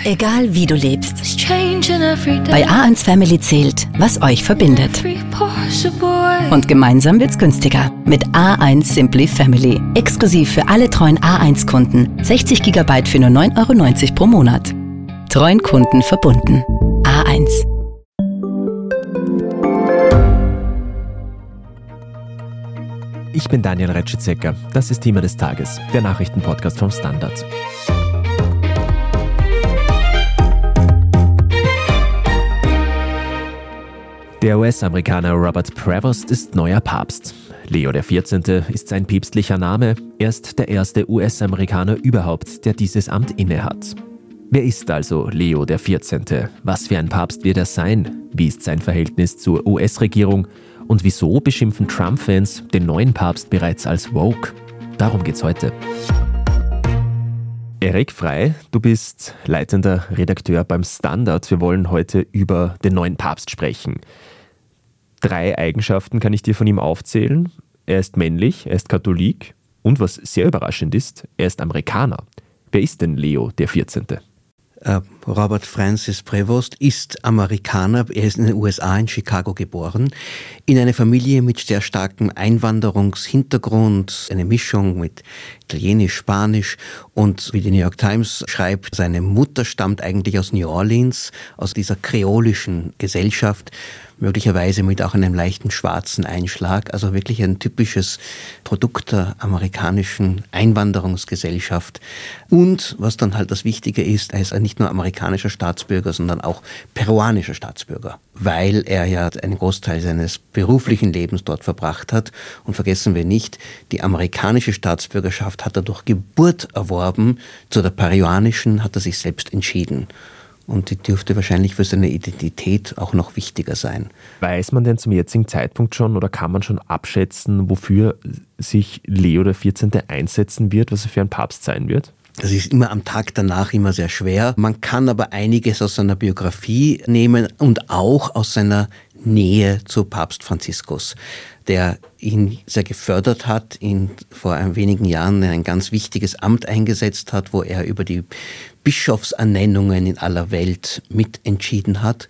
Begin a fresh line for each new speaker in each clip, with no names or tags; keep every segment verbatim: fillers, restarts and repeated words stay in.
Egal wie du lebst. Bei A eins Family zählt, was euch verbindet. Und gemeinsam wird's günstiger. Mit A eins Simply Family. Exklusiv für alle treuen A eins Kunden. sechzig Gigabyte für nur neun Euro neunzig pro Monat. Treuen Kunden verbunden. A eins.
Ich bin Daniel Retschitzek. Das ist Thema des Tages, der Nachrichtenpodcast vom Standard. Der U S-Amerikaner Robert Prevost ist neuer Papst. Leo der vierzehnte. ist sein päpstlicher Name. Er ist der erste U S-Amerikaner überhaupt, der dieses Amt innehat. Wer ist also Leo der vierzehnte? Was für ein Papst wird er sein? Wie ist sein Verhältnis zur U S-Regierung? Und wieso beschimpfen Trump-Fans den neuen Papst bereits als woke? Darum geht's heute. Erik Frey, du bist leitender Redakteur beim Standard. Wir wollen heute über den neuen Papst sprechen. Drei Eigenschaften kann ich dir von ihm aufzählen. Er ist männlich, er ist Katholik und was sehr überraschend ist, er ist Amerikaner. Wer ist denn Leo der vierzehnte?
Robert Francis Prevost ist Amerikaner, er ist in den U S A in Chicago geboren, in eine Familie mit sehr starkem Einwanderungshintergrund, eine Mischung mit Italienisch, Spanisch und wie die New York Times schreibt, seine Mutter stammt eigentlich aus New Orleans, aus dieser kreolischen Gesellschaft, möglicherweise mit auch einem leichten schwarzen Einschlag, also wirklich ein typisches Produkt der amerikanischen Einwanderungsgesellschaft. Und was dann halt das Wichtige ist, er ist nicht nur amerikanischer Staatsbürger, sondern auch peruanischer Staatsbürger, weil er ja einen Großteil seines beruflichen Lebens dort verbracht hat. Und vergessen wir nicht, die amerikanische Staatsbürgerschaft hat er durch Geburt erworben, zu der peruanischen hat er sich selbst entschieden. Und die dürfte wahrscheinlich für seine Identität auch noch wichtiger sein. Weiß man denn zum jetzigen Zeitpunkt schon oder kann man schon abschätzen, wofür sich Leo der vierzehnte einsetzen wird, was er für ein Papst sein wird? Das ist immer am Tag danach immer sehr schwer. Man kann aber einiges aus seiner Biografie nehmen und auch aus seiner Nähe zu Papst Franziskus, der ihn sehr gefördert hat, ihn vor ein wenigen Jahren in ein ganz wichtiges Amt eingesetzt hat, wo er über die Bischofsernennungen in aller Welt mitentschieden hat.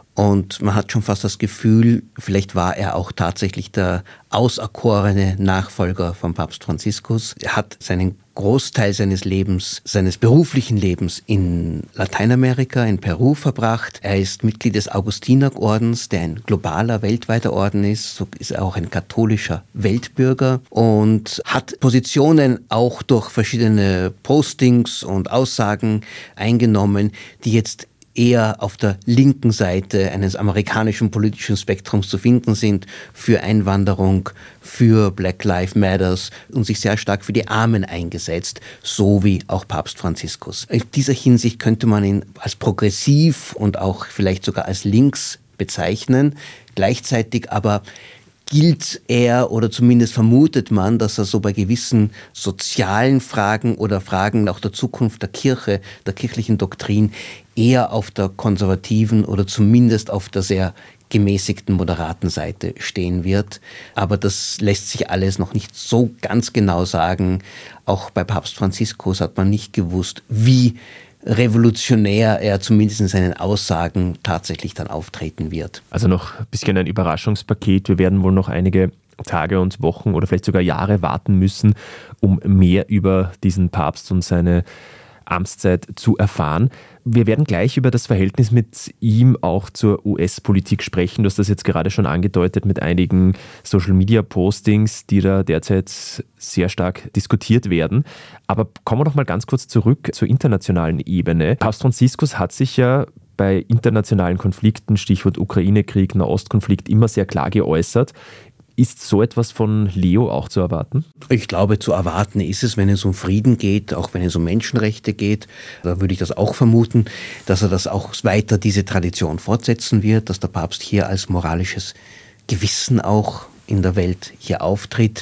Und man hat schon fast das Gefühl, vielleicht war er auch tatsächlich der auserkorene Nachfolger von Papst Franziskus. Er hat seinen Großteil seines Lebens, seines beruflichen Lebens in Lateinamerika, in Peru verbracht. Er ist Mitglied des Augustinerordens, der ein globaler, weltweiter Orden ist. So ist er auch ein katholischer Weltbürger und hat Positionen auch durch verschiedene Postings und Aussagen eingenommen, die jetzt eher auf der linken Seite eines amerikanischen politischen Spektrums zu finden sind, für Einwanderung, für Black Lives Matters und sich sehr stark für die Armen eingesetzt, so wie auch Papst Franziskus. In dieser Hinsicht könnte man ihn als progressiv und auch vielleicht sogar als links bezeichnen. Gleichzeitig aber gilt er oder zumindest vermutet man, dass er so bei gewissen sozialen Fragen oder Fragen auch der Zukunft der Kirche, der kirchlichen Doktrin eher auf der konservativen oder zumindest auf der sehr gemäßigten, moderaten Seite stehen wird. Aber das lässt sich alles noch nicht so ganz genau sagen. Auch bei Papst Franziskus hat man nicht gewusst, wie revolutionär er zumindest in seinen Aussagen tatsächlich dann auftreten wird. Also noch ein bisschen ein Überraschungspaket. Wir werden wohl noch einige Tage und Wochen oder vielleicht sogar Jahre warten müssen, um mehr über diesen Papst und seine Amtszeit zu erfahren. Wir werden gleich über das Verhältnis mit ihm auch zur U S-Politik sprechen. Du hast das jetzt gerade schon angedeutet mit einigen Social-Media-Postings, die da derzeit sehr stark diskutiert werden. Aber kommen wir doch mal ganz kurz zurück zur internationalen Ebene. Papst Franziskus hat sich ja bei internationalen Konflikten, Stichwort Ukraine-Krieg, Nahostkonflikt, immer sehr klar geäußert. Ist so etwas von Leo auch zu erwarten? Ich glaube, zu erwarten ist es, wenn es um Frieden geht, auch wenn es um Menschenrechte geht. Da würde ich das auch vermuten, dass er das auch weiter diese Tradition fortsetzen wird, dass der Papst hier als moralisches Gewissen auch in der Welt hier auftritt.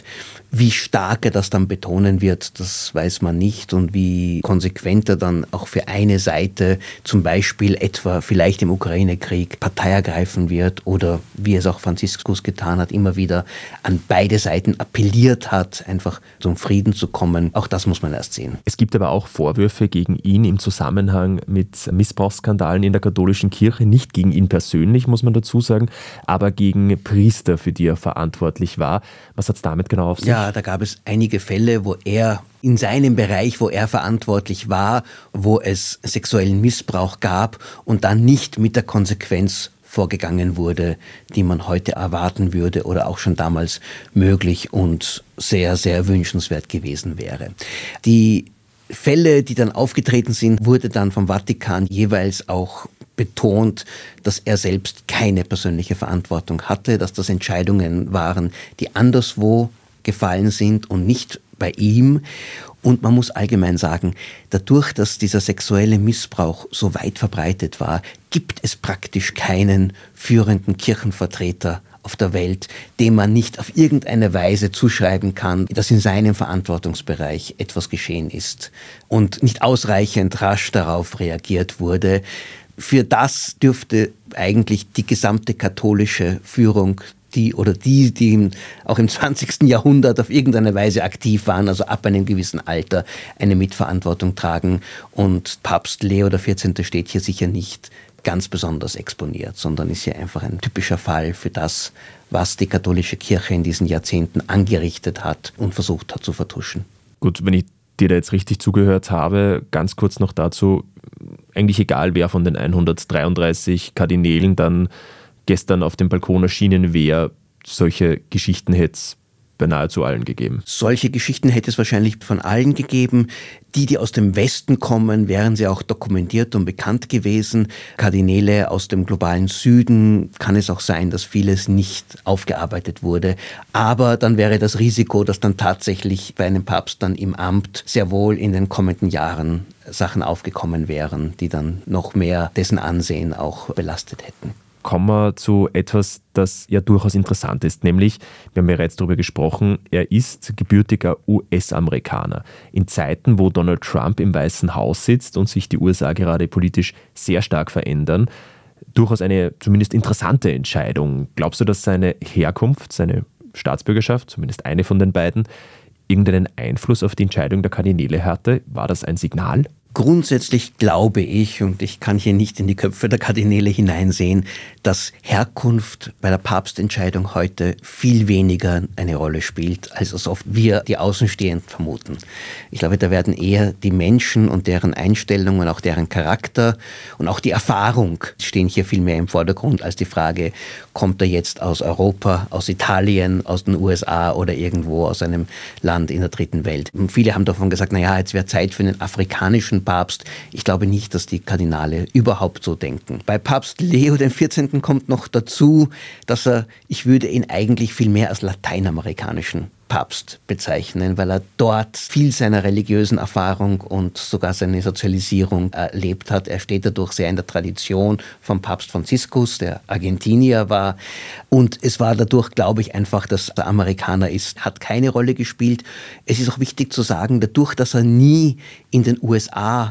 Wie stark er das dann betonen wird, das weiß man nicht und wie konsequent er dann auch für eine Seite, zum Beispiel etwa vielleicht im Ukraine-Krieg, Partei ergreifen wird oder wie es auch Franziskus getan hat, immer wieder an beide Seiten appelliert hat, einfach zum Frieden zu kommen. Auch das muss man erst sehen.
Es gibt aber auch Vorwürfe gegen ihn im Zusammenhang mit Missbrauchsskandalen in der katholischen Kirche, nicht gegen ihn persönlich, muss man dazu sagen, aber gegen Priester, für die er verantwortlich war. Was hat es damit genau auf sich?
Ja, da gab es einige Fälle, wo er in seinem Bereich, wo er verantwortlich war, wo es sexuellen Missbrauch gab und dann nicht mit der Konsequenz vorgegangen wurde, die man heute erwarten würde oder auch schon damals möglich und sehr, sehr wünschenswert gewesen wäre. Die Fälle, die dann aufgetreten sind, wurde dann vom Vatikan jeweils auch betont, dass er selbst keine persönliche Verantwortung hatte, dass das Entscheidungen waren, die anderswo gefallen sind und nicht bei ihm. Und man muss allgemein sagen, dadurch, dass dieser sexuelle Missbrauch so weit verbreitet war, gibt es praktisch keinen führenden Kirchenvertreter auf der Welt, dem man nicht auf irgendeine Weise zuschreiben kann, dass in seinem Verantwortungsbereich etwas geschehen ist und nicht ausreichend rasch darauf reagiert wurde. Für das dürfte eigentlich die gesamte katholische Führung, die oder die, die auch im zwanzigsten Jahrhundert auf irgendeine Weise aktiv waren, also ab einem gewissen Alter, eine Mitverantwortung tragen. Und Papst Leo der vierzehnte steht hier sicher nicht ganz besonders exponiert, sondern ist hier einfach ein typischer Fall für das, was die katholische Kirche in diesen Jahrzehnten angerichtet hat und versucht hat zu vertuschen.
Gut, wenn ich dir da jetzt richtig zugehört habe, ganz kurz noch dazu, eigentlich egal, wer von den hundertdreiunddreißig Kardinälen dann gestern auf dem Balkon erschienen wäre, solche Geschichten hätte es bei nahezu allen gegeben.
Solche Geschichten hätte es wahrscheinlich von allen gegeben. Die, die aus dem Westen kommen, wären sie auch dokumentiert und bekannt gewesen. Kardinäle aus dem globalen Süden kann es auch sein, dass vieles nicht aufgearbeitet wurde. Aber dann wäre das Risiko, dass dann tatsächlich bei einem Papst dann im Amt sehr wohl in den kommenden Jahren Sachen aufgekommen wären, die dann noch mehr dessen Ansehen auch belastet hätten.
Kommen wir zu etwas, das ja durchaus interessant ist, nämlich, wir haben bereits darüber gesprochen, er ist gebürtiger U S-Amerikaner. In Zeiten, wo Donald Trump im Weißen Haus sitzt und sich die U S A gerade politisch sehr stark verändern, durchaus eine zumindest interessante Entscheidung. Glaubst du, dass seine Herkunft, seine Staatsbürgerschaft, zumindest eine von den beiden, irgendeinen Einfluss auf die Entscheidung der Kardinäle hatte? War das ein Signal?
Grundsätzlich glaube ich, und ich kann hier nicht in die Köpfe der Kardinäle hineinsehen, dass Herkunft bei der Papstentscheidung heute viel weniger eine Rolle spielt, als es oft wir, die Außenstehenden, vermuten. Ich glaube, da werden eher die Menschen und deren Einstellungen, auch deren Charakter und auch die Erfahrung stehen hier viel mehr im Vordergrund als die Frage, kommt er jetzt aus Europa, aus Italien, aus den U S A oder irgendwo aus einem Land in der dritten Welt. Und viele haben davon gesagt, naja, jetzt wäre Zeit für einen afrikanischen Papst. Ich glaube nicht, dass die Kardinäle überhaupt so denken. Bei Papst Leo der vierzehnte kommt noch dazu, dass er, ich würde ihn eigentlich viel mehr als lateinamerikanischen Papst bezeichnen, weil er dort viel seiner religiösen Erfahrung und sogar seine Sozialisierung erlebt hat. Er steht dadurch sehr in der Tradition vom Papst Franziskus, der Argentinier war. Und es war dadurch, glaube ich, einfach, dass er Amerikaner ist, hat keine Rolle gespielt. Es ist auch wichtig zu sagen, dadurch, dass er nie in den U S A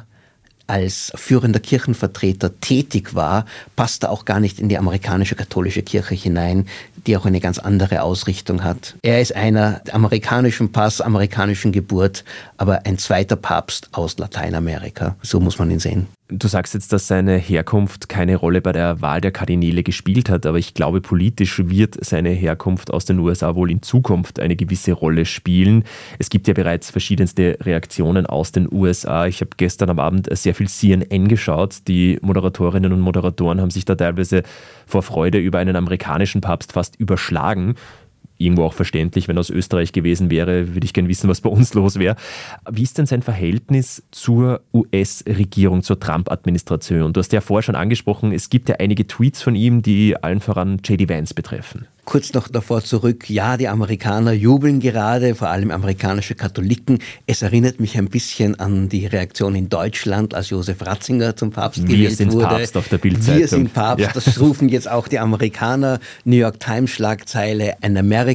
als führender Kirchenvertreter tätig war, passt er auch gar nicht in die amerikanische katholische Kirche hinein, die auch eine ganz andere Ausrichtung hat. Er ist einer der amerikanischen Pass, amerikanischen Geburt, aber ein zweiter Papst aus Lateinamerika. So muss man ihn sehen.
Du sagst jetzt, dass seine Herkunft keine Rolle bei der Wahl der Kardinäle gespielt hat, aber ich glaube, politisch wird seine Herkunft aus den U S A wohl in Zukunft eine gewisse Rolle spielen. Es gibt ja bereits verschiedenste Reaktionen aus den U S A. Ich habe gestern am Abend sehr viel C N N geschaut. Die Moderatorinnen und Moderatoren haben sich da teilweise vor Freude über einen amerikanischen Papst fast überschlagen. Irgendwo auch verständlich, wenn er aus Österreich gewesen wäre, würde ich gerne wissen, was bei uns los wäre. Wie ist denn sein Verhältnis zur U S-Regierung, zur Trump-Administration? Du hast ja vorher schon angesprochen, es gibt ja einige Tweets von ihm, die allen voran J D Vance betreffen.
Kurz noch davor zurück, ja, die Amerikaner jubeln gerade, vor allem amerikanische Katholiken. Es erinnert mich ein bisschen an die Reaktion in Deutschland, als Josef Ratzinger zum Papst
Wir
gewählt
sind
wurde.
Papst auf der Bild-Zeitung.
Wir sind Papst, ja. Das rufen jetzt auch die Amerikaner. New York Times Schlagzeile, an American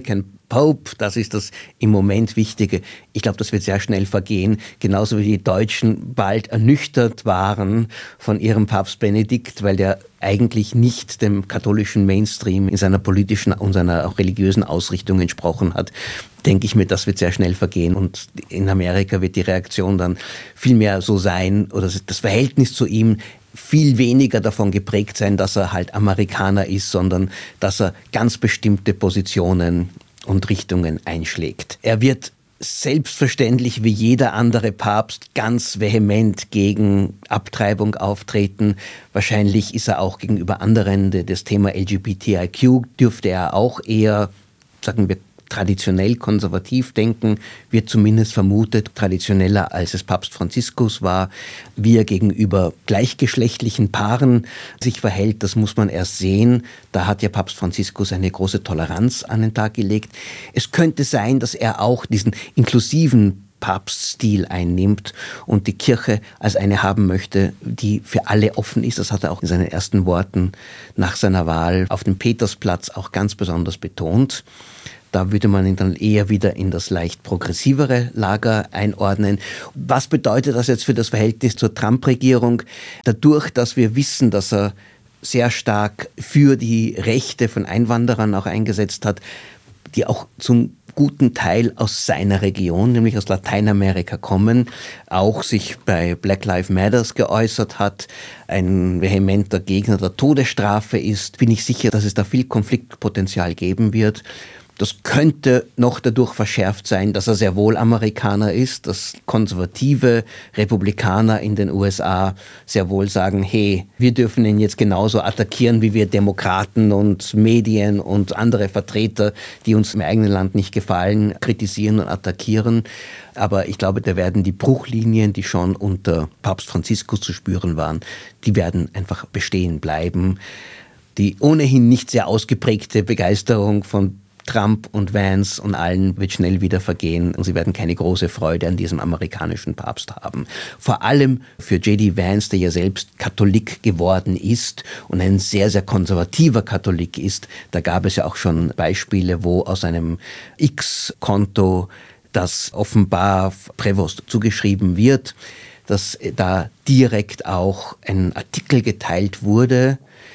Pope, das ist das im Moment Wichtige. Ich glaube, das wird sehr schnell vergehen, genauso wie die Deutschen bald ernüchtert waren von ihrem Papst Benedikt, weil der eigentlich nicht dem katholischen Mainstream in seiner politischen und seiner auch religiösen Ausrichtung entsprochen hat, denke ich mir, das wird sehr schnell vergehen. Und in Amerika wird die Reaktion dann viel mehr so sein, oder das Verhältnis zu ihm viel weniger davon geprägt sein, dass er halt Amerikaner ist, sondern dass er ganz bestimmte Positionen und Richtungen einschlägt. Er wird selbstverständlich wie jeder andere Papst ganz vehement gegen Abtreibung auftreten. Wahrscheinlich ist er auch gegenüber anderen, das Thema L G B T I Q dürfte er auch eher, sagen wir, traditionell konservativ denken, wird zumindest vermutet, traditioneller als es Papst Franziskus war. Wie er gegenüber gleichgeschlechtlichen Paaren sich verhält, das muss man erst sehen. Da hat ja Papst Franziskus eine große Toleranz an den Tag gelegt. Es könnte sein, dass er auch diesen inklusiven Papststil einnimmt und die Kirche als eine haben möchte, die für alle offen ist. Das hat er auch in seinen ersten Worten nach seiner Wahl auf dem Petersplatz auch ganz besonders betont. Da würde man ihn dann eher wieder in das leicht progressivere Lager einordnen. Was bedeutet das jetzt für das Verhältnis zur Trump-Regierung? Dadurch, dass wir wissen, dass er sehr stark für die Rechte von Einwanderern auch eingesetzt hat, die auch zum guten Teil aus seiner Region, nämlich aus Lateinamerika kommen, auch sich bei Black Lives Matter geäußert hat, ein vehementer Gegner der Todesstrafe ist, bin ich sicher, dass es da viel Konfliktpotenzial geben wird. Das könnte noch dadurch verschärft sein, dass er sehr wohl Amerikaner ist, dass konservative Republikaner in den U S A sehr wohl sagen, hey, wir dürfen ihn jetzt genauso attackieren, wie wir Demokraten und Medien und andere Vertreter, die uns im eigenen Land nicht gefallen, kritisieren und attackieren. Aber ich glaube, da werden die Bruchlinien, die schon unter Papst Franziskus zu spüren waren, die werden einfach bestehen bleiben. Die ohnehin nicht sehr ausgeprägte Begeisterung von Trump und Vance und allen wird schnell wieder vergehen und sie werden keine große Freude an diesem amerikanischen Papst haben. Vor allem für J D Vance, der ja selbst Katholik geworden ist und ein sehr, sehr konservativer Katholik ist. Da gab es ja auch schon Beispiele, wo aus einem X-Konto, das offenbar Prevost zugeschrieben wird, dass da direkt auch ein Artikel geteilt wurde,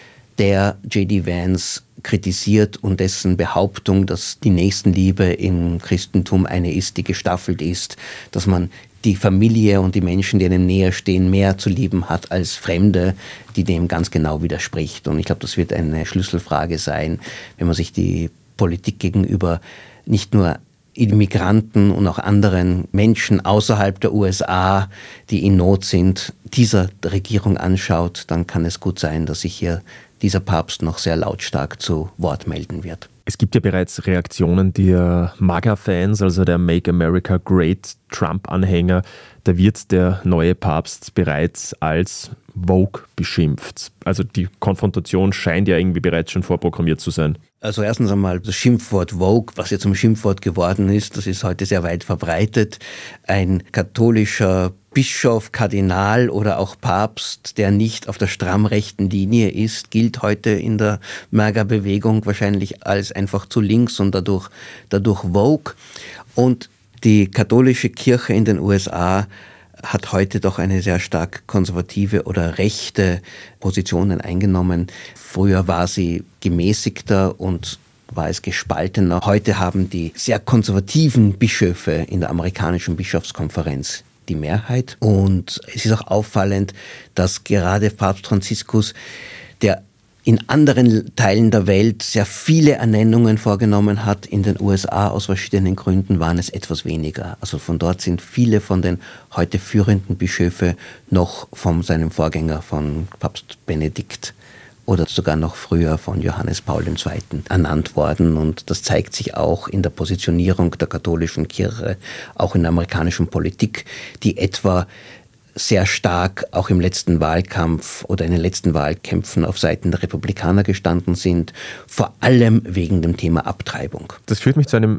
der J D Vance kritisiert und dessen Behauptung, dass die Nächstenliebe im Christentum eine ist, die gestaffelt ist, dass man die Familie und die Menschen, die einem näher stehen, mehr zu lieben hat als Fremde, die dem ganz genau widerspricht. Und ich glaube, das wird eine Schlüsselfrage sein, wenn man sich die Politik gegenüber nicht nur Immigranten und auch anderen Menschen außerhalb der U S A, die in Not sind, dieser Regierung anschaut, dann kann es gut sein, dass sich hier dieser Papst noch sehr lautstark zu Wort melden wird.
Es gibt ja bereits Reaktionen der MAGA-Fans, also der Make America Great Trump-Anhänger. Da wird der neue Papst bereits als Woke beschimpft. Also die Konfrontation scheint ja irgendwie bereits schon vorprogrammiert zu sein.
Also erstens einmal das Schimpfwort Woke, was ja zum Schimpfwort geworden ist, das ist heute sehr weit verbreitet. Ein katholischer Bischof, Kardinal oder auch Papst, der nicht auf der stramm rechten Linie ist, gilt heute in der MAGA-Bewegung wahrscheinlich als einfach zu links und dadurch, dadurch woke. Und die katholische Kirche in den U S A hat heute doch eine sehr stark konservative oder rechte Positionen eingenommen. Früher war sie gemäßigter und war es gespaltener. Heute haben die sehr konservativen Bischöfe in der amerikanischen Bischofskonferenz die Mehrheit. Und es ist auch auffallend, dass gerade Papst Franziskus, der in anderen Teilen der Welt sehr viele Ernennungen vorgenommen hat, in den U S A aus verschiedenen Gründen waren es etwas weniger. Also von dort sind viele von den heute führenden Bischöfe noch von seinem Vorgänger, von Papst Benedikt oder sogar noch früher von Johannes Paul der Zweite ernannt worden. Und das zeigt sich auch in der Positionierung der katholischen Kirche, auch in der amerikanischen Politik, die etwa sehr stark auch im letzten Wahlkampf oder in den letzten Wahlkämpfen auf Seiten der Republikaner gestanden sind, vor allem wegen dem Thema Abtreibung.
Das führt mich zu einem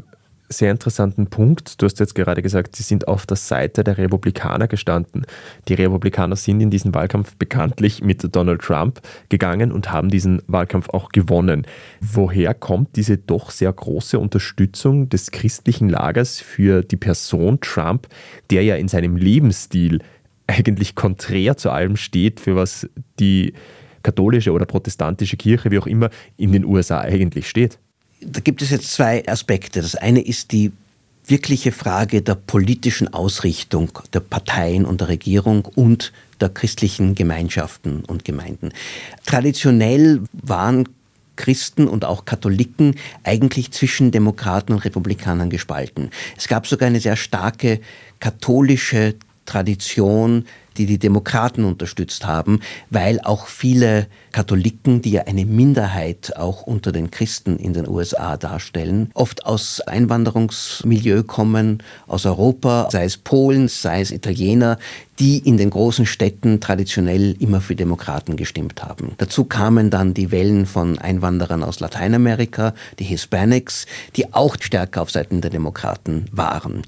sehr interessanten Punkt. Du hast jetzt gerade gesagt, sie sind auf der Seite der Republikaner gestanden. Die Republikaner sind in diesen Wahlkampf bekanntlich mit Donald Trump gegangen und haben diesen Wahlkampf auch gewonnen. Woher kommt diese doch sehr große Unterstützung des christlichen Lagers für die Person Trump, der ja in seinem Lebensstil eigentlich konträr zu allem steht, für was die katholische oder protestantische Kirche, wie auch immer, in den U S A eigentlich steht?
Da gibt es jetzt zwei Aspekte. Das eine ist die wirkliche Frage der politischen Ausrichtung der Parteien und der Regierung und der christlichen Gemeinschaften und Gemeinden. Traditionell waren Christen und auch Katholiken eigentlich zwischen Demokraten und Republikanern gespalten. Es gab sogar eine sehr starke katholische Tradition, die die Demokraten unterstützt haben, weil auch viele Katholiken, die ja eine Minderheit auch unter den Christen in den U S A darstellen, oft aus Einwanderungsmilieu kommen, aus Europa, sei es Polen, sei es Italiener, die in den großen Städten traditionell immer für Demokraten gestimmt haben. Dazu kamen dann die Wellen von Einwanderern aus Lateinamerika, die Hispanics, die auch stärker auf Seiten der Demokraten waren.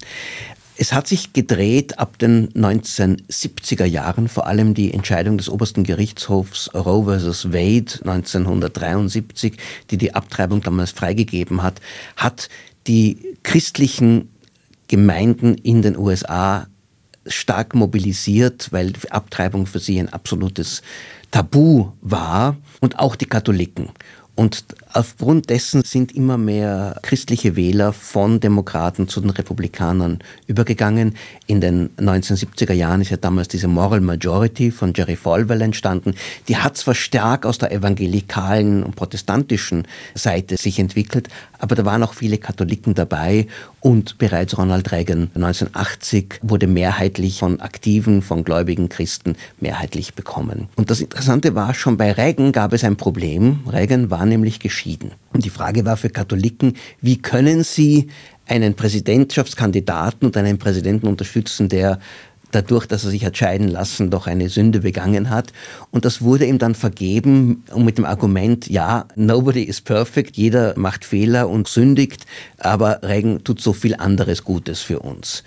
Es hat sich gedreht ab den neunzehnhundertsiebziger Jahren, vor allem die Entscheidung des obersten Gerichtshofs Roe versus Wade neunzehnhundertdreiundsiebzig, die die Abtreibung damals freigegeben hat, hat die christlichen Gemeinden in den U S A stark mobilisiert, weil die Abtreibung für sie ein absolutes Tabu war, und auch die Katholiken. Und aufgrund dessen sind immer mehr christliche Wähler von Demokraten zu den Republikanern übergegangen. In den neunzehnhundertsiebziger Jahren ist ja damals diese Moral Majority von Jerry Falwell entstanden. Die hat zwar stark aus der evangelikalen und protestantischen Seite sich entwickelt, aber da waren auch viele Katholiken dabei, und bereits Ronald Reagan neunzehnhundertachtzig wurde mehrheitlich von aktiven, von gläubigen Christen mehrheitlich bekommen. Und das Interessante war, schon bei Reagan gab es ein Problem. Reagan war nämlich geschieden. Und die Frage war für Katholiken, wie können sie einen Präsidentschaftskandidaten und einen Präsidenten unterstützen, der dadurch, dass er sich hat scheiden lassen, doch eine Sünde begangen hat. Und das wurde ihm dann vergeben, und mit dem Argument, ja, nobody is perfect, jeder macht Fehler und sündigt, aber Reagan tut so viel anderes Gutes für uns.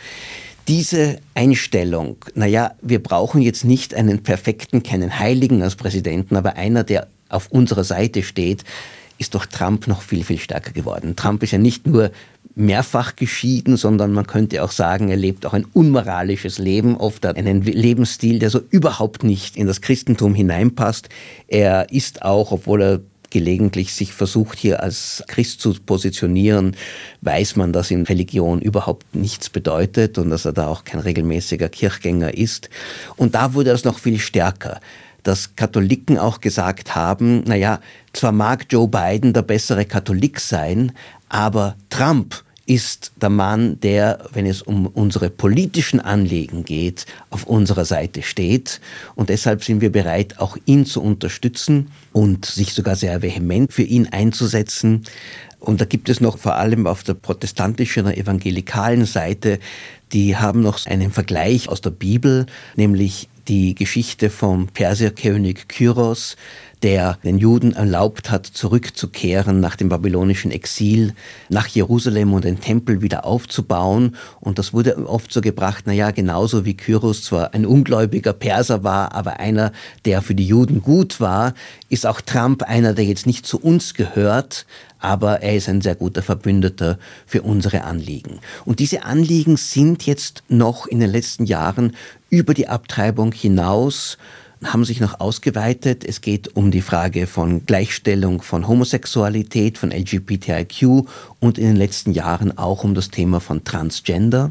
Diese Einstellung, naja, wir brauchen jetzt nicht einen perfekten, keinen Heiligen als Präsidenten, aber einer, der auf unserer Seite steht, ist durch Trump noch viel, viel stärker geworden. Trump ist ja nicht nur mehrfach geschieden, sondern man könnte auch sagen, er lebt auch ein unmoralisches Leben, oft einen Lebensstil, der so überhaupt nicht in das Christentum hineinpasst. Er ist auch, obwohl er gelegentlich sich versucht, hier als Christ zu positionieren, weiß man, dass ihm Religion überhaupt nichts bedeutet und dass er da auch kein regelmäßiger Kirchgänger ist. Und da wurde das noch viel stärker, dass Katholiken auch gesagt haben, naja, zwar mag Joe Biden der bessere Katholik sein, aber Trump ist der Mann, der, wenn es um unsere politischen Anliegen geht, auf unserer Seite steht. Und deshalb sind wir bereit, auch ihn zu unterstützen und sich sogar sehr vehement für ihn einzusetzen. Und da gibt es noch vor allem auf der protestantischen oder evangelikalen Seite, die haben noch einen Vergleich aus der Bibel, nämlich die Geschichte vom Persierkönig Kyros, der den Juden erlaubt hat, zurückzukehren nach dem babylonischen Exil, nach Jerusalem und den Tempel wieder aufzubauen. Und das wurde oft so gebracht, naja, genauso wie Kyros zwar ein ungläubiger Perser war, aber einer, der für die Juden gut war, ist auch Trump einer, der jetzt nicht zu uns gehört, aber er ist ein sehr guter Verbündeter für unsere Anliegen. Und diese Anliegen sind jetzt noch in den letzten Jahren über die Abtreibung hinaus, haben sich noch ausgeweitet. Es geht um die Frage von Gleichstellung von Homosexualität, von L G B T I Q und in den letzten Jahren auch um das Thema von Transgender,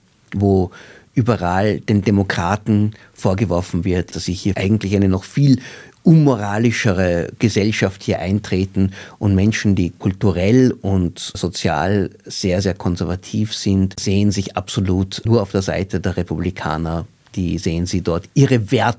wo überall den Demokraten vorgeworfen wird, dass sie hier eigentlich eine noch viel unmoralischere Gesellschaft hier eintreten und Menschen, die kulturell und sozial sehr, sehr konservativ sind, sehen sich absolut nur auf der Seite der Republikaner. Die sehen sie dort ihre Werte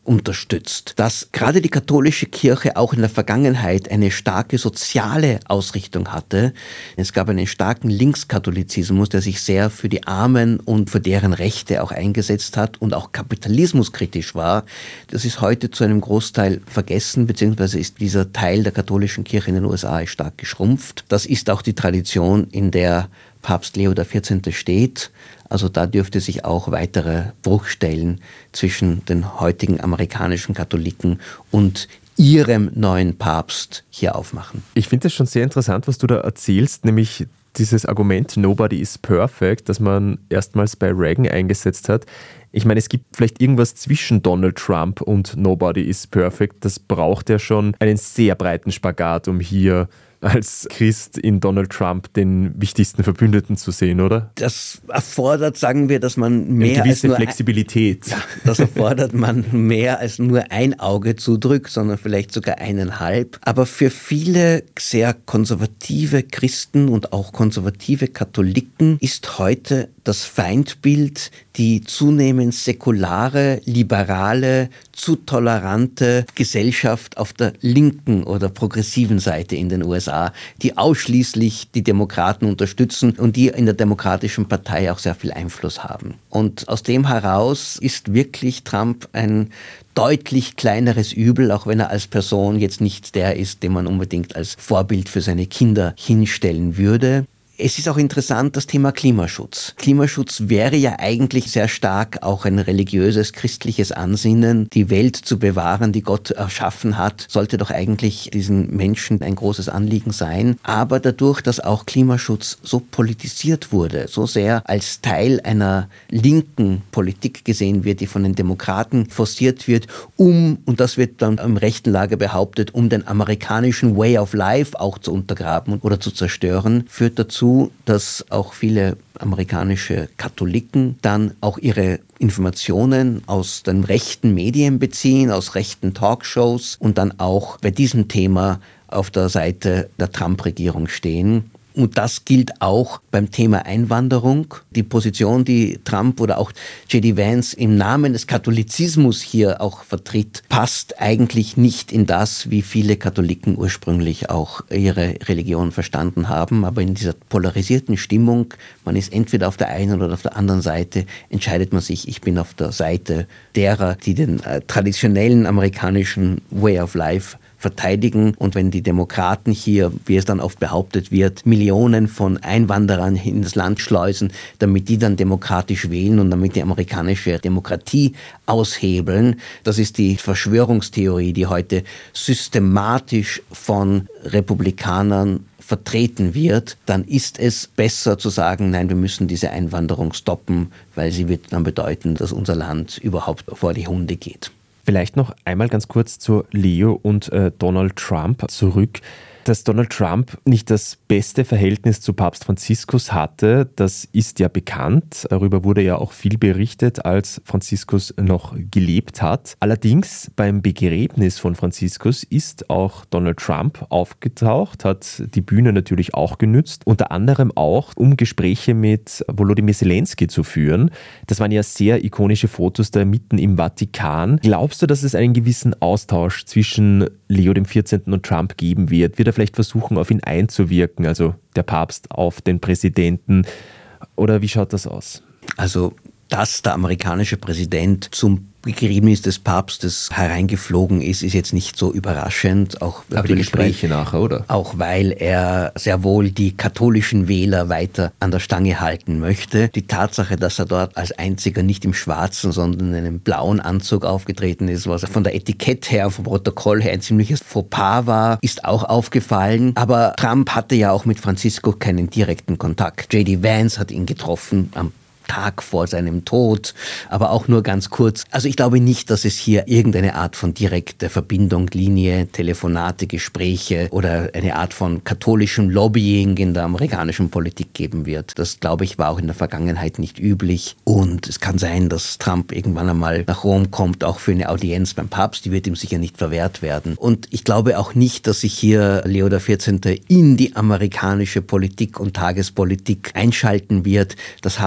unterstützt. Dass gerade die katholische Kirche auch in der Vergangenheit eine starke soziale Ausrichtung hatte. Es gab einen starken Linkskatholizismus, der sich sehr für die Armen und für deren Rechte auch eingesetzt hat und auch kapitalismuskritisch war. Das ist heute zu einem Großteil vergessen, beziehungsweise ist dieser Teil der katholischen Kirche in den U S A stark geschrumpft. Das ist auch die Tradition, in der Papst Leo der vierzehnte steht. Also da dürfte sich auch weitere Bruchstellen zwischen den heutigen amerikanischen Katholiken und ihrem neuen Papst hier aufmachen.
Ich finde das schon sehr interessant, was du da erzählst, nämlich dieses Argument Nobody is perfect, das man erstmals bei Reagan eingesetzt hat. Ich meine, es gibt vielleicht irgendwas zwischen Donald Trump und Nobody is perfect. Das braucht ja schon einen sehr breiten Spagat, um hier als Christ in Donald Trump den wichtigsten Verbündeten zu sehen, oder?
Das erfordert, sagen wir, dass man mehr
eine gewisse
als nur
Flexibilität.
Ein, ja, das erfordert man mehr als nur ein Auge zudrückt, sondern vielleicht sogar eineinhalb. Aber für viele sehr konservative Christen und auch konservative Katholiken ist heute das Feindbild die zunehmend säkulare, liberale, zu tolerante Gesellschaft auf der linken oder progressiven Seite in den U S A, die ausschließlich die Demokraten unterstützen und die in der Demokratischen Partei auch sehr viel Einfluss haben. Und aus dem heraus ist wirklich Trump ein deutlich kleineres Übel, auch wenn er als Person jetzt nicht der ist, den man unbedingt als Vorbild für seine Kinder hinstellen würde. Es ist auch interessant, das Thema Klimaschutz. Klimaschutz wäre ja eigentlich sehr stark auch ein religiöses, christliches Ansinnen. Die Welt zu bewahren, die Gott erschaffen hat, sollte doch eigentlich diesen Menschen ein großes Anliegen sein. Aber dadurch, dass auch Klimaschutz so politisiert wurde, so sehr als Teil einer linken Politik gesehen wird, die von den Demokraten forciert wird, um, und das wird dann im rechten Lager behauptet, um den amerikanischen Way of Life auch zu untergraben oder zu zerstören, führt dazu, dass auch viele amerikanische Katholiken dann auch ihre Informationen aus den rechten Medien beziehen, aus rechten Talkshows und dann auch bei diesem Thema auf der Seite der Trump-Regierung stehen. Und das gilt auch beim Thema Einwanderung. Die Position, die Trump oder auch J D Vance im Namen des Katholizismus hier auch vertritt, passt eigentlich nicht in das, wie viele Katholiken ursprünglich auch ihre Religion verstanden haben. Aber in dieser polarisierten Stimmung, man ist entweder auf der einen oder auf der anderen Seite, entscheidet man sich, ich bin auf der Seite derer, die den äh, traditionellen amerikanischen Way of Life verteidigen. Und wenn die Demokraten hier, wie es dann oft behauptet wird, Millionen von Einwanderern in das Land schleusen, damit die dann demokratisch wählen und damit die amerikanische Demokratie aushebeln, das ist die Verschwörungstheorie, die heute systematisch von Republikanern vertreten wird, dann ist es besser zu sagen, nein, wir müssen diese Einwanderung stoppen, weil sie wird dann bedeuten, dass unser Land überhaupt vor die Hunde geht.
Vielleicht noch einmal ganz kurz zu Leo und äh, Donald Trump zurück. Dass Donald Trump nicht das beste Verhältnis zu Papst Franziskus hatte, das ist ja bekannt. Darüber wurde ja auch viel berichtet, als Franziskus noch gelebt hat. Allerdings beim Begräbnis von Franziskus ist auch Donald Trump aufgetaucht, hat die Bühne natürlich auch genützt, unter anderem auch, um Gespräche mit Volodymyr Zelensky zu führen. Das waren ja sehr ikonische Fotos da mitten im Vatikan. Glaubst du, dass es einen gewissen Austausch zwischen Leo dem vierzehnten und Trump geben wird? Wird er vielleicht versuchen, auf ihn einzuwirken, also der Papst auf den Präsidenten? Oder wie schaut das aus?
Also, dass der amerikanische Präsident zum Begräbnis des Papstes hereingeflogen ist, ist jetzt nicht so überraschend. Auch
aber die Gespräche weil, nachher, oder?
Auch weil er sehr wohl die katholischen Wähler weiter an der Stange halten möchte. Die Tatsache, dass er dort als einziger nicht im schwarzen, sondern in einem blauen Anzug aufgetreten ist, was von der Etikett her, vom Protokoll her ein ziemliches Fauxpas war, ist auch aufgefallen. Aber Trump hatte ja auch mit Francisco keinen direkten Kontakt. J D Vance hat ihn getroffen am Tag vor seinem Tod, aber auch nur ganz kurz. Also ich glaube nicht, dass es hier irgendeine Art von direkter Verbindung, Linie, Telefonate, Gespräche oder eine Art von katholischem Lobbying in der amerikanischen Politik geben wird. Das, glaube ich, war auch in der Vergangenheit nicht üblich. Und es kann sein, dass Trump irgendwann einmal nach Rom kommt, auch für eine Audienz beim Papst. Die wird ihm sicher nicht verwehrt werden. Und ich glaube auch nicht, dass sich hier Leo der vierzehnte in die amerikanische Politik und Tagespolitik einschalten wird. Das hat auch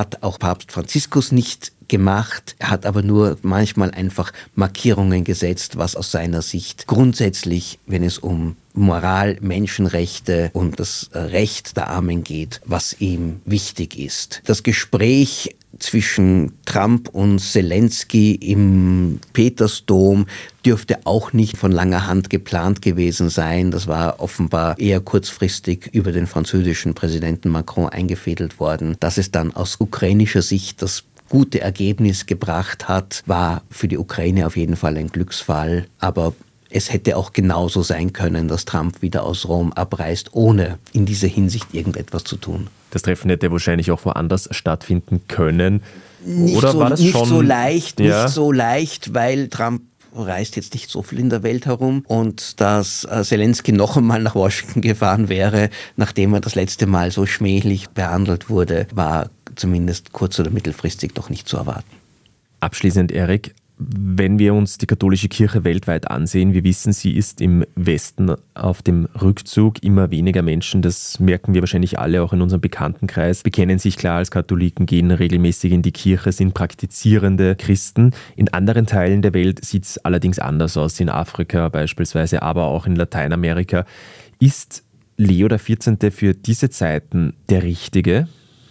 Papst Franziskus nicht gemacht. Er hat aber nur manchmal einfach Markierungen gesetzt, was aus seiner Sicht grundsätzlich, wenn es um Moral, Menschenrechte und das Recht der Armen geht, was ihm wichtig ist. Das Gespräch zwischen Trump und Zelensky im Petersdom dürfte auch nicht von langer Hand geplant gewesen sein. Das war offenbar eher kurzfristig über den französischen Präsidenten Macron eingefädelt worden. Dass es dann aus ukrainischer Sicht das gute Ergebnis gebracht hat, war für die Ukraine auf jeden Fall ein Glücksfall. Aber es hätte auch genauso sein können, dass Trump wieder aus Rom abreist, ohne in dieser Hinsicht irgendetwas zu tun.
Das Treffen hätte wahrscheinlich auch woanders stattfinden können.
Nicht
Oder
so,
war das
nicht
schon
so leicht,
ja.
nicht so leicht, weil Trump reist jetzt nicht so viel in der Welt herum und dass Zelensky noch einmal nach Washington gefahren wäre, nachdem er das letzte Mal so schmählich behandelt wurde, war zumindest kurz- oder mittelfristig doch nicht zu erwarten.
Abschließend, Erik, wenn wir uns die katholische Kirche weltweit ansehen, wir wissen, sie ist im Westen auf dem Rückzug. Immer weniger Menschen, das merken wir wahrscheinlich alle auch in unserem Bekanntenkreis, bekennen sich klar als Katholiken, gehen regelmäßig in die Kirche, sind praktizierende Christen. In anderen Teilen der Welt sieht es allerdings anders aus, in Afrika beispielsweise, aber auch in Lateinamerika. Ist Leo der vierzehnte für diese Zeiten der Richtige?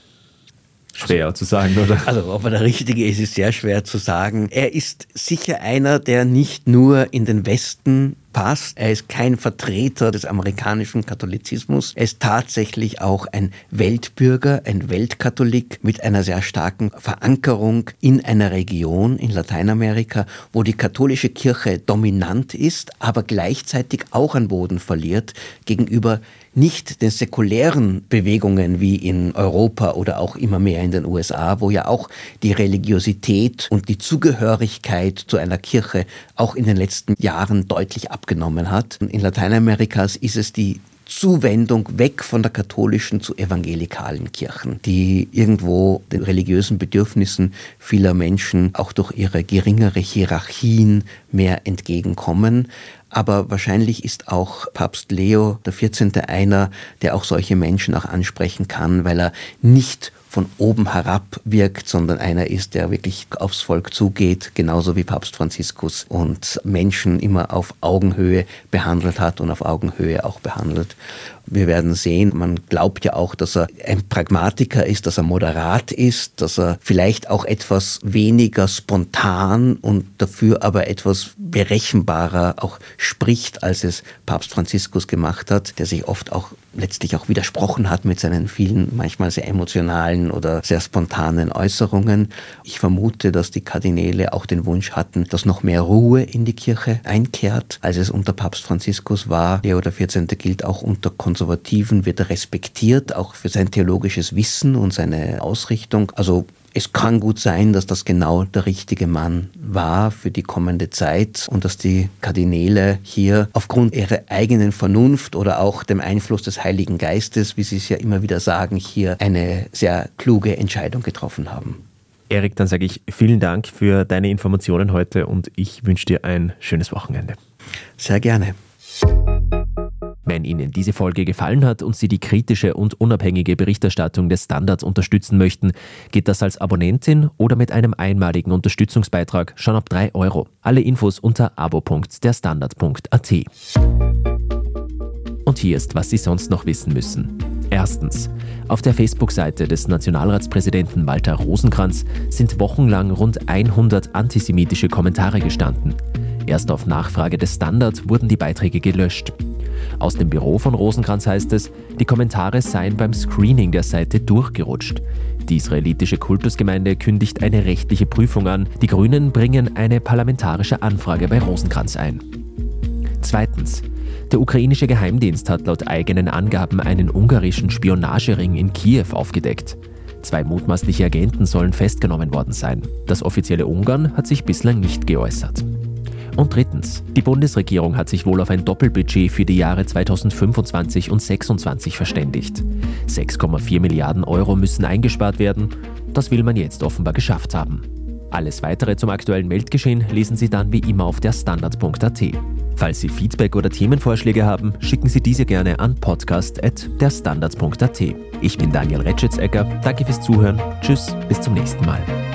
Schwer also, zu sagen, oder?
Also ob er der Richtige ist, ist sehr schwer zu sagen. Er ist sicher einer, der nicht nur in den Westen passt. Er ist kein Vertreter des amerikanischen Katholizismus. Er ist tatsächlich auch ein Weltbürger, ein Weltkatholik mit einer sehr starken Verankerung in einer Region in Lateinamerika, wo die katholische Kirche dominant ist, aber gleichzeitig auch an Boden verliert gegenüber nicht den säkulären Bewegungen wie in Europa oder auch immer mehr in den U S A, wo ja auch die Religiosität und die Zugehörigkeit zu einer Kirche auch in den letzten Jahren deutlich abgenommen hat. In Lateinamerika ist es die Zuwendung weg von der katholischen zu evangelikalen Kirchen, die irgendwo den religiösen Bedürfnissen vieler Menschen auch durch ihre geringere Hierarchien mehr entgegenkommen. Aber wahrscheinlich ist auch Papst Leo der vierzehnte einer, der auch solche Menschen auch ansprechen kann, weil er nicht von oben herab wirkt, sondern einer ist, der wirklich aufs Volk zugeht, genauso wie Papst Franziskus und Menschen immer auf Augenhöhe behandelt hat und auf Augenhöhe auch behandelt. Wir werden sehen, man glaubt ja auch, dass er ein Pragmatiker ist, dass er moderat ist, dass er vielleicht auch etwas weniger spontan und dafür aber etwas berechenbarer auch spricht, als es Papst Franziskus gemacht hat, der sich oft auch letztlich auch widersprochen hat mit seinen vielen, manchmal sehr emotionalen oder sehr spontanen Äußerungen. Ich vermute, dass die Kardinäle auch den Wunsch hatten, dass noch mehr Ruhe in die Kirche einkehrt, als es unter Papst Franziskus war. Leo der vierzehnte gilt auch unter Konservativen, wird er respektiert, auch für sein theologisches Wissen und seine Ausrichtung. Also es kann gut sein, dass das genau der richtige Mann war für die kommende Zeit und dass die Kardinäle hier aufgrund ihrer eigenen Vernunft oder auch dem Einfluss des Heiligen Geistes, wie sie es ja immer wieder sagen, hier eine sehr kluge Entscheidung getroffen haben.
Erik, dann sage ich vielen Dank für deine Informationen heute und ich wünsche dir ein schönes Wochenende.
Sehr gerne.
Wenn Ihnen diese Folge gefallen hat und Sie die kritische und unabhängige Berichterstattung des Standards unterstützen möchten, geht das als Abonnentin oder mit einem einmaligen Unterstützungsbeitrag schon ab drei Euro. Alle Infos unter abo punkt der standard punkt a t. Und hier ist, was Sie sonst noch wissen müssen. Erstens. Auf der Facebook-Seite des Nationalratspräsidenten Walter Rosenkranz sind wochenlang rund hundert antisemitische Kommentare gestanden. Erst auf Nachfrage des Standard wurden die Beiträge gelöscht. Aus dem Büro von Rosenkranz heißt es, die Kommentare seien beim Screening der Seite durchgerutscht. Die israelitische Kultusgemeinde kündigt eine rechtliche Prüfung an. Die Grünen bringen eine parlamentarische Anfrage bei Rosenkranz ein. Zweitens. Der ukrainische Geheimdienst hat laut eigenen Angaben einen ungarischen Spionagering in Kiew aufgedeckt. Zwei mutmaßliche Agenten sollen festgenommen worden sein. Das offizielle Ungarn hat sich bislang nicht geäußert. Und drittens, die Bundesregierung hat sich wohl auf ein Doppelbudget für die Jahre zweitausendfünfundzwanzig und zweitausendsechsundzwanzig verständigt. sechs Komma vier Milliarden Euro müssen eingespart werden. Das will man jetzt offenbar geschafft haben. Alles weitere zum aktuellen Weltgeschehen lesen Sie dann wie immer auf der Standard punkt a t. Falls Sie Feedback oder Themenvorschläge haben, schicken Sie diese gerne an podcast at der standard punkt a t. Ich bin Daniel Retschitz-Ecker, danke fürs Zuhören, tschüss, bis zum nächsten Mal.